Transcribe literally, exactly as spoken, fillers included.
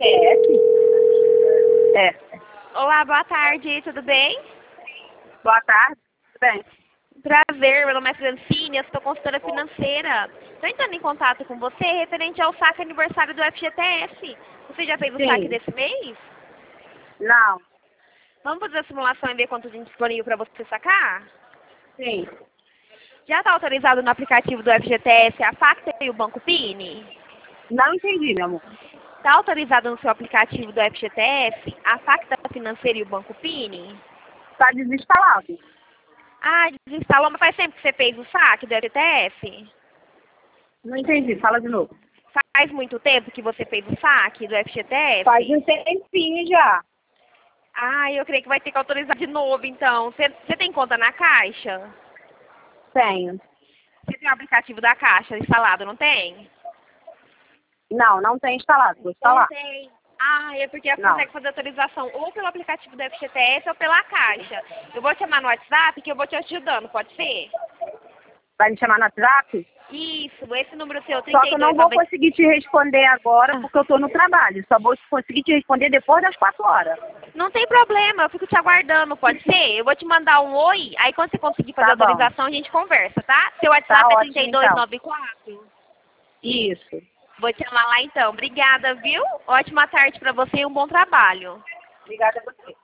T S? É. Olá, boa tarde, tudo bem? Boa tarde, tudo bem? Prazer, meu nome é Francine, sou consultora financeira. Estou entrando em contato com você referente ao saque aniversário do F G T S. Você já fez o Sim. saque desse mês? Não. Vamos fazer a simulação e ver quanto tem disponível para você sacar? Sim. Já está autorizado no aplicativo do F G T S a Facta e o Banco Pini? Não entendi, meu amor. Está autorizado no seu aplicativo do F G T S a Facta Financeira e o Banco Pini? Está desinstalado. Ah, desinstalou, mas faz tempo que você fez o saque do F G T S? Não entendi, fala de novo. Faz muito tempo que você fez o saque do F G T S? Faz um tempinho já. Ah, eu creio que vai ter que autorizar de novo, então. Você, você tem conta na Caixa? Tenho. Você tem o aplicativo da Caixa instalado, não tem? Não, não tem instalado. Vou instalar. Não tem. Ah, é porque você Não. consegue fazer autorização ou pelo aplicativo do F G T S ou pela Caixa. Eu vou te chamar no WhatsApp que eu vou te ajudando, pode ser? Vai me chamar no WhatsApp? Isso, esse número seu, Só que eu não vou conseguir te responder agora porque eu estou no trabalho. Só vou conseguir te responder depois das quatro horas. Não tem problema, eu fico te aguardando, pode ser? Eu vou te mandar um oi, aí quando você conseguir fazer Tá a bom. autorização a gente conversa, tá? Seu Tá WhatsApp é ótimo, trinta e dois então. noventa e quatro? Isso. Vou te chamar lá então. Obrigada, viu? Ótima tarde pra você e um bom trabalho. Obrigada a você.